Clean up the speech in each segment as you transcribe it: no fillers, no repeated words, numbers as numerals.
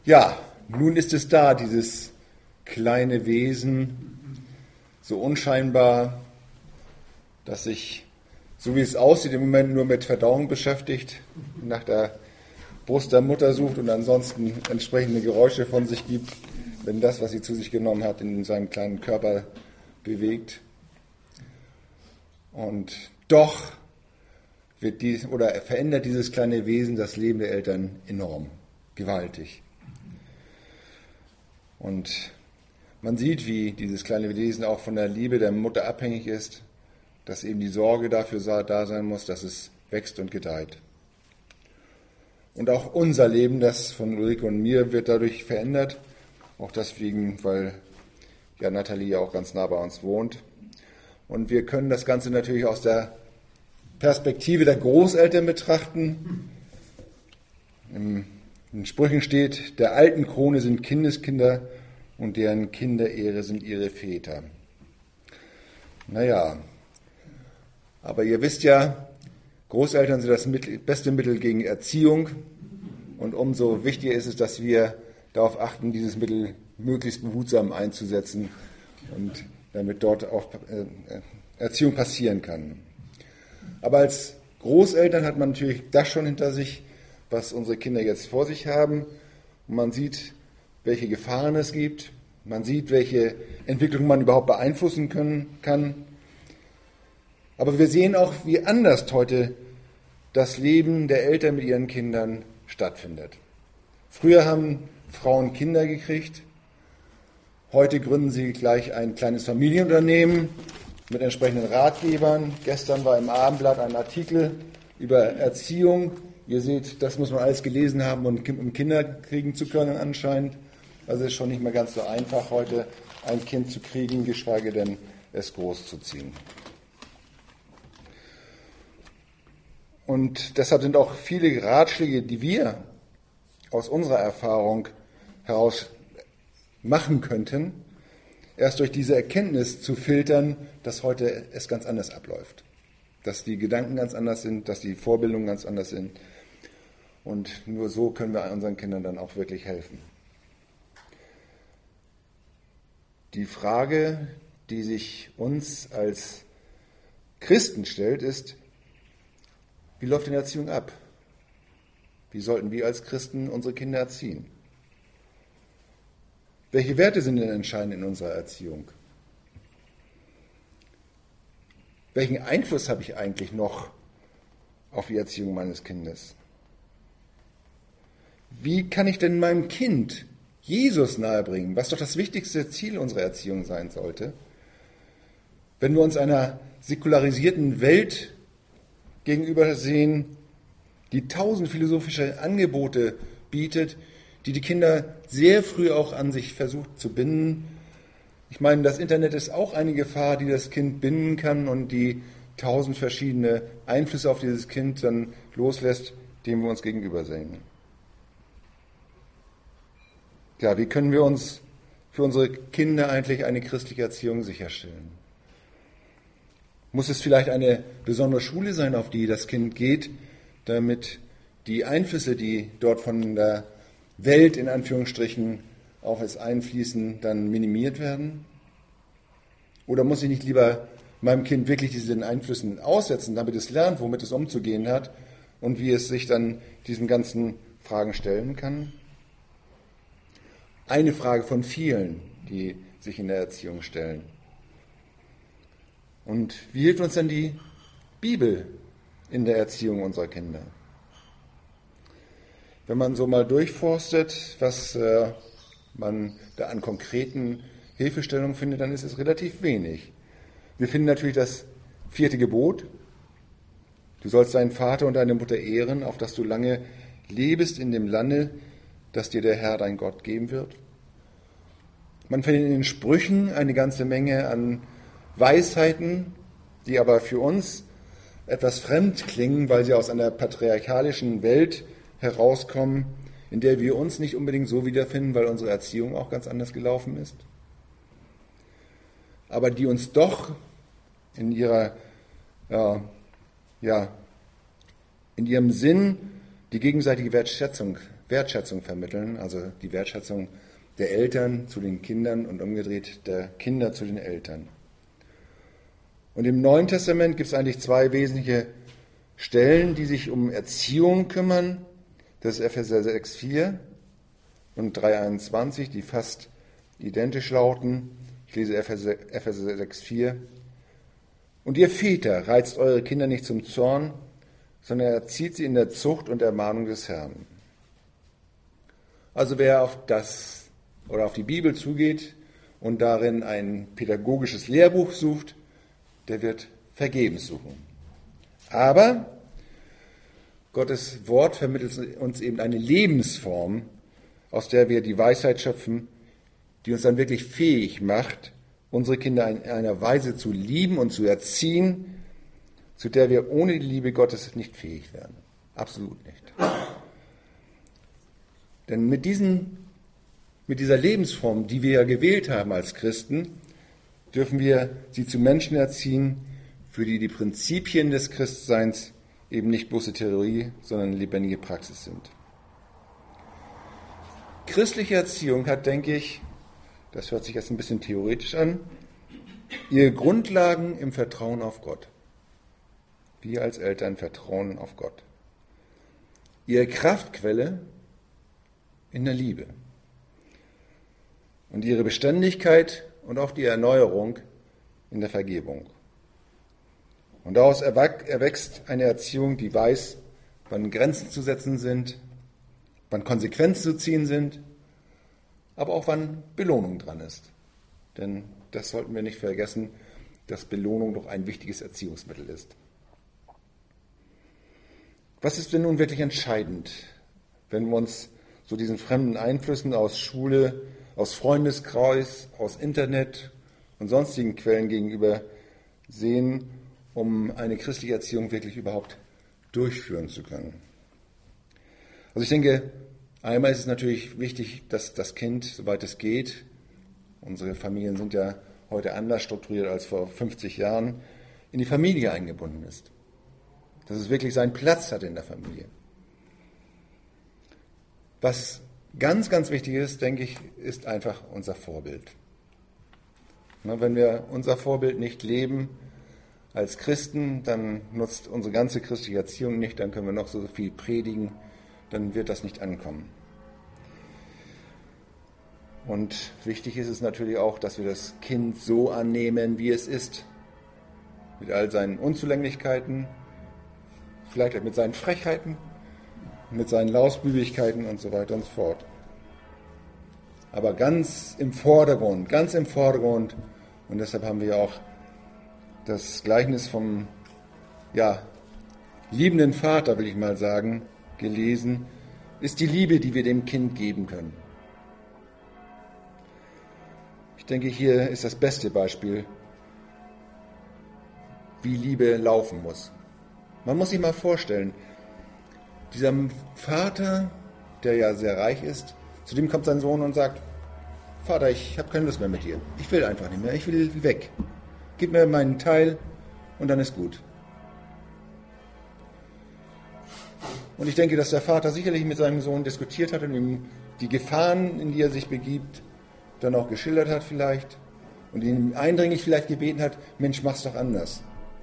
Ja, nun ist es da, dieses kleine Wesen, so unscheinbar, das sich, so wie es aussieht, im Moment nur mit Verdauung beschäftigt, nach der Brust der Mutter sucht und ansonsten entsprechende Geräusche von sich gibt, wenn das, was sie zu sich genommen hat, in seinem kleinen Körper bewegt. Und doch verändert dieses kleine Wesen das Leben der Eltern enorm, gewaltig. Und man sieht, wie dieses kleine Wesen auch von der Liebe der Mutter abhängig ist, dass eben die Sorge dafür da sein muss, dass es wächst und gedeiht. Und auch unser Leben, das von Ulrike und mir, wird dadurch verändert. Auch deswegen, weil ja Nathalie ja auch ganz nah bei uns wohnt. Und wir können das Ganze natürlich aus der Perspektive der Großeltern betrachten. In den Sprüchen steht, der alten Krone sind Kindeskinder und deren Kinderehre sind ihre Väter. Naja, aber ihr wisst ja, Großeltern sind das beste Mittel gegen Erziehung und umso wichtiger ist es, dass wir darauf achten, dieses Mittel möglichst behutsam einzusetzen und damit dort auch Erziehung passieren kann. Aber als Großeltern hat man natürlich das schon hinter sich, was unsere Kinder jetzt vor sich haben. Und man sieht, welche Gefahren es gibt. Man sieht, welche Entwicklung man überhaupt beeinflussen kann. Aber wir sehen auch, wie anders heute das Leben der Eltern mit ihren Kindern stattfindet. Früher haben Frauen Kinder gekriegt. Heute gründen sie gleich ein kleines Familienunternehmen mit entsprechenden Ratgebern. Gestern war im Abendblatt ein Artikel über Erziehung. Ihr seht, das muss man alles gelesen haben, um Kinder kriegen zu können anscheinend. Also es ist schon nicht mehr ganz so einfach, heute ein Kind zu kriegen, geschweige denn es großzuziehen. Und deshalb sind auch viele Ratschläge, die wir aus unserer Erfahrung heraus machen könnten, erst durch diese Erkenntnis zu filtern, dass heute es ganz anders abläuft. Dass die Gedanken ganz anders sind, dass die Vorbildungen ganz anders sind. Und nur so können wir unseren Kindern dann auch wirklich helfen. Die Frage, die sich uns als Christen stellt, ist, wie läuft denn Erziehung ab? Wie sollten wir als Christen unsere Kinder erziehen? Welche Werte sind denn entscheidend in unserer Erziehung? Welchen Einfluss habe ich eigentlich noch auf die Erziehung meines Kindes? Wie kann ich denn meinem Kind Jesus nahebringen, was doch das wichtigste Ziel unserer Erziehung sein sollte? Wenn wir uns einer säkularisierten Welt gegenüber sehen, die tausend philosophische Angebote bietet, die die Kinder sehr früh auch an sich versucht zu binden. Ich meine, das Internet ist auch eine Gefahr, die das Kind binden kann und die tausend verschiedene Einflüsse auf dieses Kind dann loslässt, dem wir uns gegenüber sehen. Ja, wie können wir uns für unsere Kinder eigentlich eine christliche Erziehung sicherstellen? Muss es vielleicht eine besondere Schule sein, auf die das Kind geht, damit die Einflüsse, die dort von der Welt in Anführungsstrichen auf es einfließen, dann minimiert werden? Oder muss ich nicht lieber meinem Kind wirklich diesen Einflüssen aussetzen, damit es lernt, womit es umzugehen hat und wie es sich dann diesen ganzen Fragen stellen kann? Eine Frage von vielen, die sich in der Erziehung stellen. Und wie hilft uns denn die Bibel in der Erziehung unserer Kinder? Wenn man so mal durchforstet, was man da an konkreten Hilfestellungen findet, dann ist es relativ wenig. Wir finden natürlich das 4. Gebot. Du sollst deinen Vater und deine Mutter ehren, auf dass du lange lebst in dem Lande, das dir der Herr, dein Gott, geben wird. Man findet in den Sprüchen eine ganze Menge an Weisheiten, die aber für uns etwas fremd klingen, weil sie aus einer patriarchalischen Welt herauskommen, in der wir uns nicht unbedingt so wiederfinden, weil unsere Erziehung auch ganz anders gelaufen ist, aber die uns doch in ihrer, in ihrem Sinn die gegenseitige Wertschätzung Wertschätzung vermitteln, also die Wertschätzung der Eltern zu den Kindern und umgedreht der Kinder zu den Eltern. Und im Neuen Testament gibt es eigentlich zwei wesentliche Stellen, die sich um Erziehung kümmern. Das ist Epheser 6,4 und 3,21, die fast identisch lauten. Ich lese Epheser 6,4. Und ihr Väter, reizt eure Kinder nicht zum Zorn, sondern erzieht sie in der Zucht und Ermahnung des Herrn. Also wer auf das oder auf die Bibel zugeht und darin ein pädagogisches Lehrbuch sucht, der wird vergebens suchen. Aber Gottes Wort vermittelt uns eben eine Lebensform, aus der wir die Weisheit schöpfen, die uns dann wirklich fähig macht, unsere Kinder in einer Weise zu lieben und zu erziehen, zu der wir ohne die Liebe Gottes nicht fähig wären. Absolut nicht. Denn mit dieser Lebensform, die wir ja gewählt haben als Christen, dürfen wir sie zu Menschen erziehen, für die die Prinzipien des Christseins eben nicht bloße Theorie, sondern lebendige Praxis sind. Christliche Erziehung hat, denke ich, das hört sich jetzt ein bisschen theoretisch an, ihre Grundlagen im Vertrauen auf Gott. Wir als Eltern vertrauen auf Gott. Ihre Kraftquelle in der Liebe. Und ihre Beständigkeit und auch die Erneuerung in der Vergebung. Und daraus erwächst eine Erziehung, die weiß, wann Grenzen zu setzen sind, wann Konsequenzen zu ziehen sind, aber auch wann Belohnung dran ist. Denn das sollten wir nicht vergessen, dass Belohnung doch ein wichtiges Erziehungsmittel ist. Was ist denn nun wirklich entscheidend, wenn wir uns so diesen fremden Einflüssen aus Schule, aus Freundeskreis, aus Internet und sonstigen Quellen gegenüber sehen, um eine christliche Erziehung wirklich überhaupt durchführen zu können? Also ich denke, einmal ist es natürlich wichtig, dass das Kind, soweit es geht, unsere Familien sind ja heute anders strukturiert als vor 50 Jahren, in die Familie eingebunden ist. Dass es wirklich seinen Platz hat in der Familie. Was ganz, ganz wichtig ist, denke ich, ist einfach unser Vorbild. Wenn wir unser Vorbild nicht leben als Christen, dann nutzt unsere ganze christliche Erziehung nicht, dann können wir noch so viel predigen, dann wird das nicht ankommen. Und wichtig ist es natürlich auch, dass wir das Kind so annehmen, wie es ist. Mit all seinen Unzulänglichkeiten, vielleicht auch mit seinen Frechheiten, mit seinen Lausbübigkeiten und so weiter und so fort. Aber ganz im Vordergrund, und deshalb haben wir auch das Gleichnis vom liebenden Vater, will ich mal sagen, gelesen, ist die Liebe, die wir dem Kind geben können. Ich denke, hier ist das beste Beispiel, wie Liebe laufen muss. Man muss sich mal vorstellen, dieser Vater, der ja sehr reich ist, zu dem kommt sein Sohn und sagt, Vater, ich habe keine Lust mehr mit dir. Ich will einfach nicht mehr, ich will weg. Gib mir meinen Teil und dann ist gut. Und ich denke, dass der Vater sicherlich mit seinem Sohn diskutiert hat und ihm die Gefahren, in die er sich begibt, dann auch geschildert hat vielleicht und ihn eindringlich vielleicht gebeten hat, Mensch, mach's doch anders.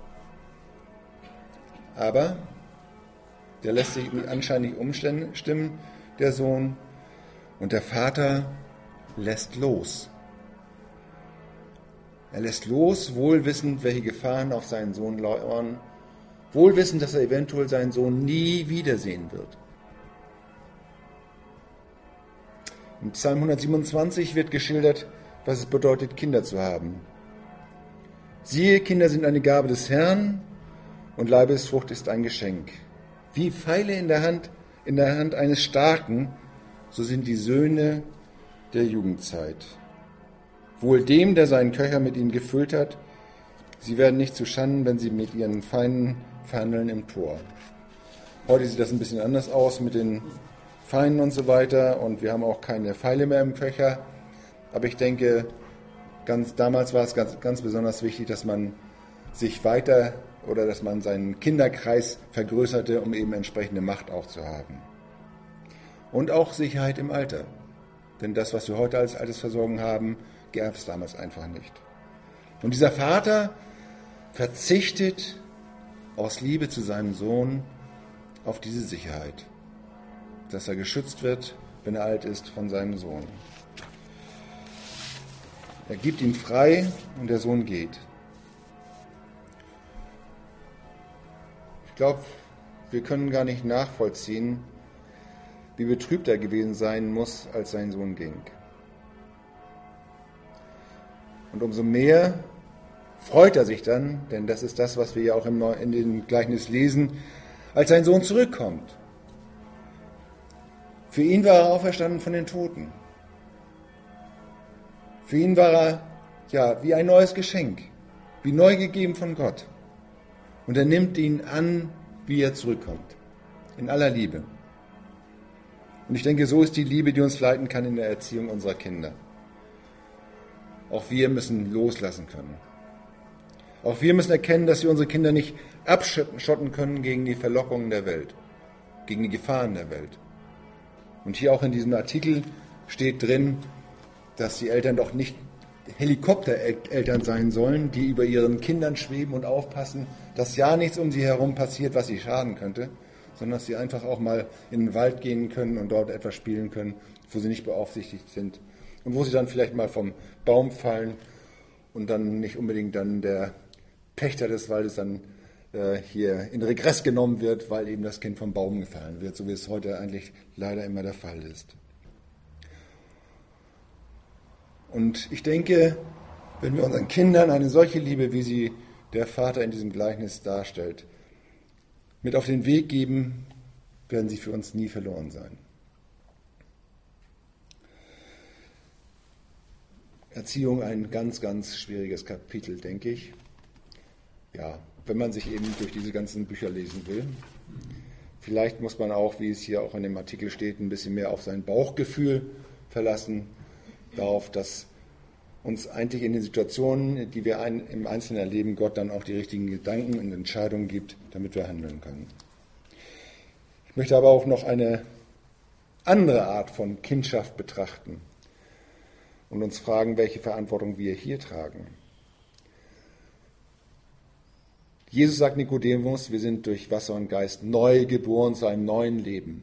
Aber der lässt sich anscheinend nicht umstimmen, der Sohn, und der Vater lässt los. Er lässt los, wohl wissend, welche Gefahren auf seinen Sohn lauern, wohl wissend, dass er eventuell seinen Sohn nie wiedersehen wird. Im Psalm 127 wird geschildert, was es bedeutet, Kinder zu haben. Siehe, Kinder sind eine Gabe des Herrn und Leibesfrucht ist ein Geschenk. Wie Pfeile in der Hand eines Starken, so sind die Söhne der Jugendzeit. Wohl dem, der seinen Köcher mit ihnen gefüllt hat, sie werden nicht zu Schanden, wenn sie mit ihren Feinden verhandeln im Tor. Heute sieht das ein bisschen anders aus mit den Feinden und so weiter und wir haben auch keine Pfeile mehr im Köcher. Aber ich denke, damals war es ganz besonders wichtig, dass man sich dass man seinen Kinderkreis vergrößerte, um eben entsprechende Macht auch zu haben. und auch Sicherheit im Alter. Denn das, was wir heute als Altersversorgung haben, gab es damals einfach nicht. Und dieser Vater verzichtet aus Liebe zu seinem Sohn auf diese Sicherheit, dass er geschützt wird, wenn er alt ist, von seinem Sohn. Er gibt ihn frei und der Sohn geht. Ich glaube, wir können gar nicht nachvollziehen, wie betrübt er gewesen sein muss, als sein Sohn ging. Und umso mehr freut er sich dann, denn das ist das, was wir ja auch in dem Gleichnis lesen, als sein Sohn zurückkommt. Für ihn war er auferstanden von den Toten. Für ihn war er ja wie ein neues Geschenk, wie neu gegeben von Gott. Und er nimmt ihn an, wie er zurückkommt, in aller Liebe. Und ich denke, so ist die Liebe, die uns leiten kann in der Erziehung unserer Kinder. Auch wir müssen loslassen können. Auch wir müssen erkennen, dass wir unsere Kinder nicht abschotten können gegen die Verlockungen der Welt, gegen die Gefahren der Welt. Und hier auch in diesem Artikel steht drin, dass die Eltern doch nicht Helikoptereltern sein sollen, die über ihren Kindern schweben und aufpassen, dass ja nichts um sie herum passiert, was sie schaden könnte, sondern dass sie einfach auch mal in den Wald gehen können und dort etwas spielen können, wo sie nicht beaufsichtigt sind und wo sie dann vielleicht mal vom Baum fallen und dann nicht unbedingt dann der Pächter des Waldes dann hier in Regress genommen wird, weil eben das Kind vom Baum gefallen wird, so wie es heute eigentlich leider immer der Fall ist. Und ich denke, wenn wir unseren Kindern eine solche Liebe, wie sie der Vater in diesem Gleichnis darstellt, mit auf den Weg geben, werden sie für uns nie verloren sein. Erziehung ein ganz, ganz schwieriges Kapitel, denke ich. Ja, wenn man sich eben durch diese ganzen Bücher lesen will. Vielleicht muss man auch, wie es hier auch in dem Artikel steht, ein bisschen mehr auf sein Bauchgefühl verlassen, darauf, dass uns eigentlich in den Situationen, die wir im Einzelnen erleben, Gott dann auch die richtigen Gedanken und Entscheidungen gibt, damit wir handeln können. Ich möchte aber auch noch eine andere Art von Kindschaft betrachten und uns fragen, welche Verantwortung wir hier tragen. Jesus sagt Nikodemus, wir sind durch Wasser und Geist neu geboren zu einem neuen Leben.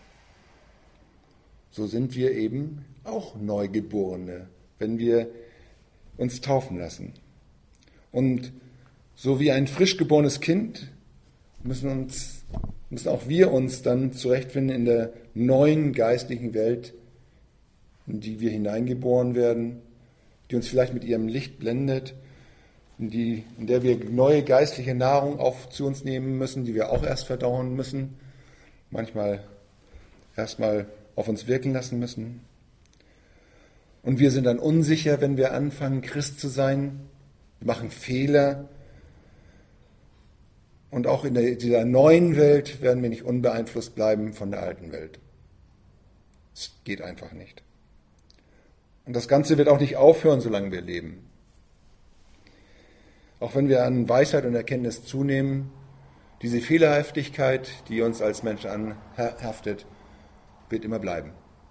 So sind wir eben auch Neugeborene, wenn wir uns taufen lassen. Und so wie ein frisch geborenes Kind müssen auch wir uns dann zurechtfinden in der neuen geistlichen Welt, in die wir hineingeboren werden, die uns vielleicht mit ihrem Licht blendet, in der wir neue geistliche Nahrung zu uns nehmen müssen, die wir auch erst verdauen müssen, manchmal erstmal auf uns wirken lassen müssen. Und wir sind dann unsicher, wenn wir anfangen, Christ zu sein, wir machen Fehler. Und auch in dieser neuen Welt werden wir nicht unbeeinflusst bleiben von der alten Welt. Es geht einfach nicht. Und das Ganze wird auch nicht aufhören, solange wir leben. Auch wenn wir an Weisheit und Erkenntnis zunehmen, diese Fehlerhaftigkeit, die uns als Menschen anhaftet, wird immer bleiben.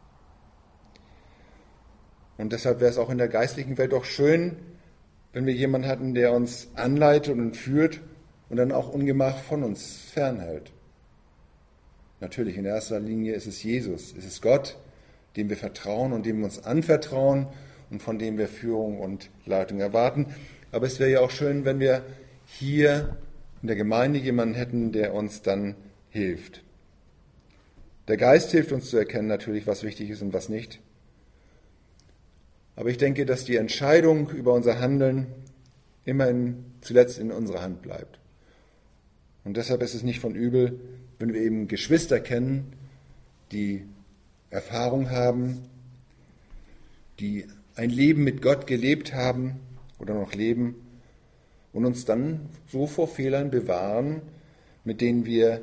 Und deshalb wäre es auch in der geistlichen Welt doch schön, wenn wir jemanden hatten, der uns anleitet und führt und dann auch Ungemach von uns fernhält. Natürlich, in erster Linie ist es Jesus, es ist Gott, dem wir vertrauen und dem wir uns anvertrauen und von dem wir Führung und Leitung erwarten. Aber es wäre ja auch schön, wenn wir hier in der Gemeinde jemanden hätten, der uns dann hilft. Der Geist hilft uns zu erkennen natürlich, was wichtig ist und was nicht. Aber ich denke, dass die Entscheidung über unser Handeln immer zuletzt in unserer Hand bleibt. Und deshalb ist es nicht von übel, wenn wir eben Geschwister kennen, die Erfahrung haben, die ein Leben mit Gott gelebt haben oder noch leben und uns dann so vor Fehlern bewahren, mit denen wir,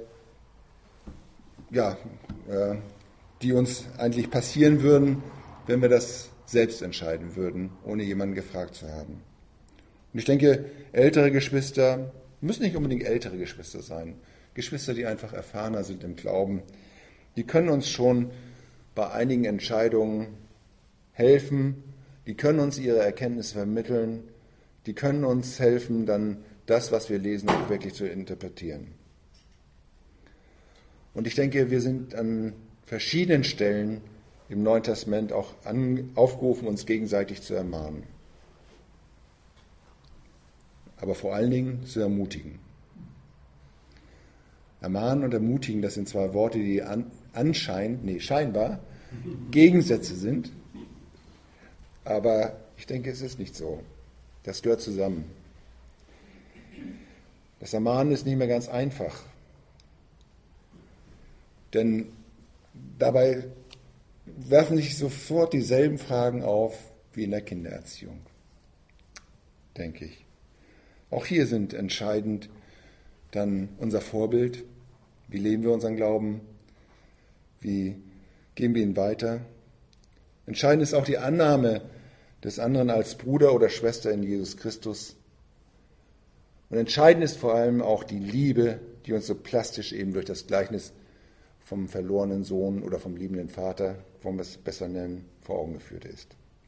die uns eigentlich passieren würden, wenn wir das selbst entscheiden würden, ohne jemanden gefragt zu haben. Und ich denke, ältere Geschwister müssen nicht unbedingt ältere Geschwister sein. Geschwister, die einfach erfahrener sind im Glauben, die können uns schon bei einigen Entscheidungen helfen. Die können uns ihre Erkenntnisse vermitteln. Die können uns helfen, dann das, was wir lesen, auch wirklich zu interpretieren. Und ich denke, wir sind an verschiedenen Stellen im Neuen Testament auch aufgerufen, uns gegenseitig zu ermahnen. Aber vor allen Dingen zu ermutigen. Ermahnen und ermutigen, das sind zwei Worte, die scheinbar Gegensätze sind. Aber ich denke, es ist nicht so. Das gehört zusammen. Das Ermahnen ist nicht mehr ganz einfach. Denn dabei werfen sich sofort dieselben Fragen auf wie in der Kindererziehung, denke ich. Auch hier sind entscheidend dann unser Vorbild. Wie leben wir unseren Glauben? Wie geben wir ihn weiter? Entscheidend ist auch die Annahme des anderen als Bruder oder Schwester in Jesus Christus. Und entscheidend ist vor allem auch die Liebe, die uns so plastisch eben durch das Gleichnis vom verlorenen Sohn oder vom liebenden Vater, wollen wir es besser nennen, vor Augen geführt ist.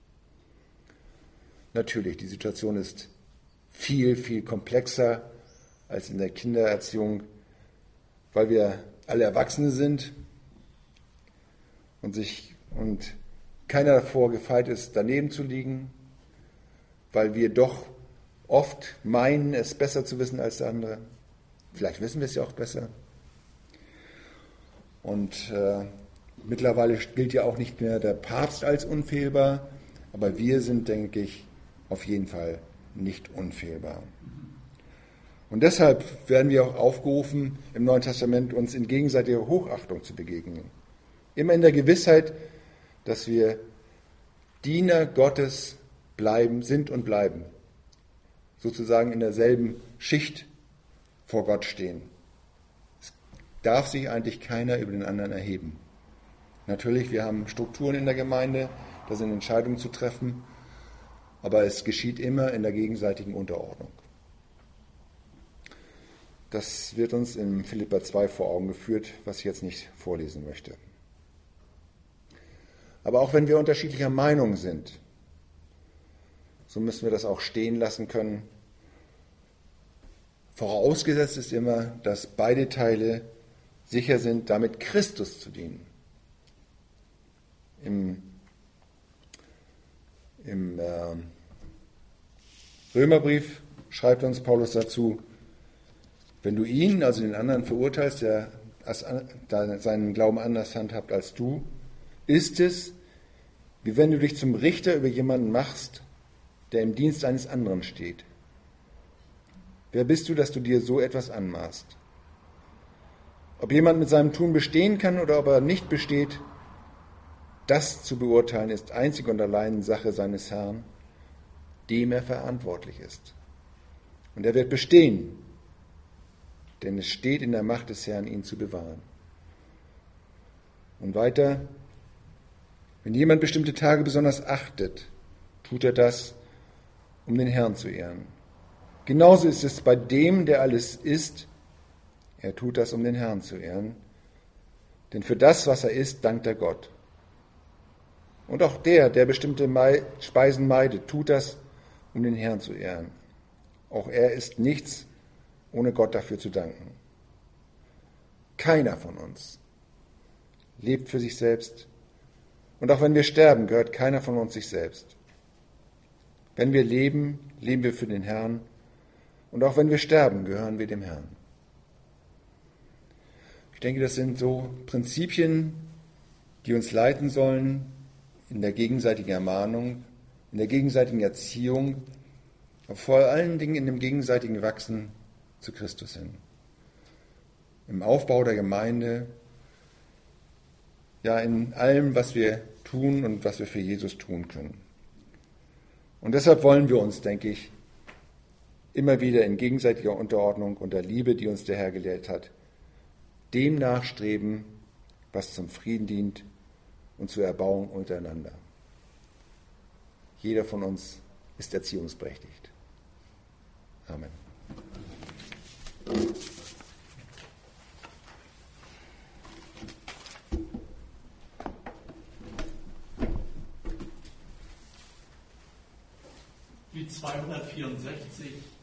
Natürlich, die Situation ist viel, viel komplexer als in der Kindererziehung, weil wir alle Erwachsene sind und keiner davor gefeit ist, daneben zu liegen, weil wir doch oft meinen, es besser zu wissen als der andere. Vielleicht wissen wir es ja auch besser. Und mittlerweile gilt ja auch nicht mehr der Papst als unfehlbar, aber wir sind, denke ich, auf jeden Fall nicht unfehlbar. Und deshalb werden wir auch aufgerufen, im Neuen Testament uns in gegenseitiger Hochachtung zu begegnen. Immer in der Gewissheit, dass wir Diener Gottes sind und bleiben. Sozusagen in derselben Schicht vor Gott stehen. Es darf sich eigentlich keiner über den anderen erheben. Natürlich, wir haben Strukturen in der Gemeinde, da sind Entscheidungen zu treffen, aber es geschieht immer in der gegenseitigen Unterordnung. Das wird uns in Philipper 2 vor Augen geführt, was ich jetzt nicht vorlesen möchte. Aber auch wenn wir unterschiedlicher Meinung sind, so müssen wir das auch stehen lassen können. Vorausgesetzt ist immer, dass beide Teile sicher sind, damit Christus zu dienen. Im Römerbrief schreibt uns Paulus dazu: Wenn du ihn, also den anderen, verurteilst, der seinen Glauben anders handhabt als du, ist es, wie wenn du dich zum Richter über jemanden machst, der im Dienst eines anderen steht. Wer bist du, dass du dir so etwas anmaßt? Ob jemand mit seinem Tun bestehen kann oder ob er nicht besteht, das zu beurteilen ist einzig und allein Sache seines Herrn, dem er verantwortlich ist. Und er wird bestehen, denn es steht in der Macht des Herrn, ihn zu bewahren. Und weiter: Wenn jemand bestimmte Tage besonders achtet, tut er das, um den Herrn zu ehren. Genauso ist es bei dem, der alles ist. Er tut das, um den Herrn zu ehren. Denn für das, was er ist, dankt er Gott. Und auch der bestimmte Speisen meidet, tut das, um den Herrn zu ehren. Auch er isst nichts, ohne Gott dafür zu danken. Keiner von uns lebt für sich selbst. Und auch wenn wir sterben, gehört keiner von uns sich selbst. Wenn wir leben, leben wir für den Herrn. Und auch wenn wir sterben, gehören wir dem Herrn. Ich denke, das sind so Prinzipien, die uns leiten sollen in der gegenseitigen Ermahnung, in der gegenseitigen Erziehung, aber vor allen Dingen in dem gegenseitigen Wachsen zu Christus hin. Im Aufbau der Gemeinde, ja, in allem, was wir tun und was wir für Jesus tun können. Und deshalb wollen wir uns, denke ich, immer wieder in gegenseitiger Unterordnung und der Liebe, die uns der Herr gelehrt hat, dem nachstreben, was zum Frieden dient und zur Erbauung untereinander. Jeder von uns ist erziehungsberechtigt. Amen. wie 264